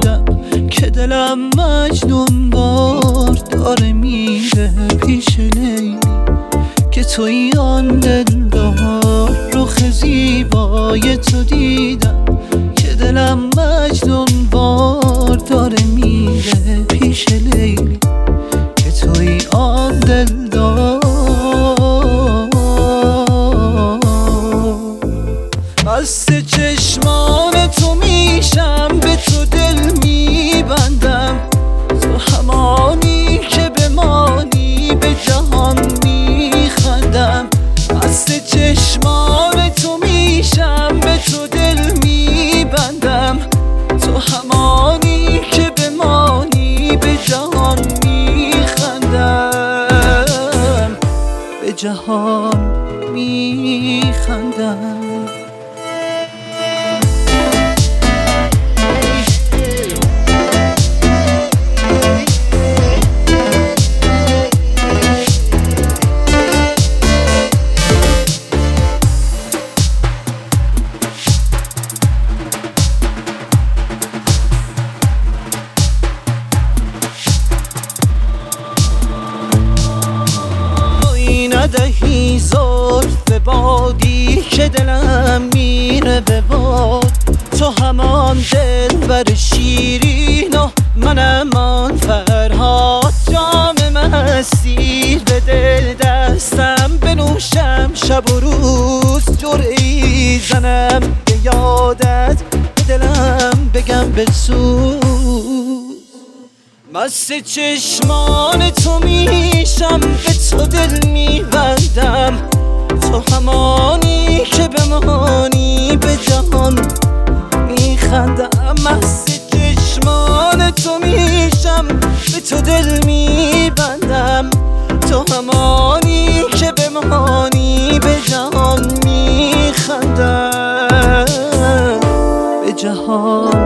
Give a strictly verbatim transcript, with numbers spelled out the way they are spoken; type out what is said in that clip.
دیدم که دلم مجنون وار داره میره پیش لیلی، که توی آن دلدار رخ زیبای تو دیدم که دلم مجنون وار داره میره پیش لیلی، که توی آن دلدار. بسته چشمان تو میشم، به تو دل میبندم، تو همانی که بمانی به جهان میخندم. بسته چشمان تو میشم، به تو دل میبندم، تو همانی که بمانی به جهان میخندم، به جهان میخندم. ندهی زلف بادی که دلم میره به باد، تو همان دلبر شیرین و منم آن فرهاد. جام مستی به دل دستم بنوشم، شب و روز جرعی زنم به یادت، به دلم بگم بسوز. مست چشمان تو میشم، به تو دل میبندم، تو همانی که بمانی به جهان میخندم. مست چشمان تو میشم، به تو دل میبندم، تو همانی که بمانی به جهان میخندم، به جهان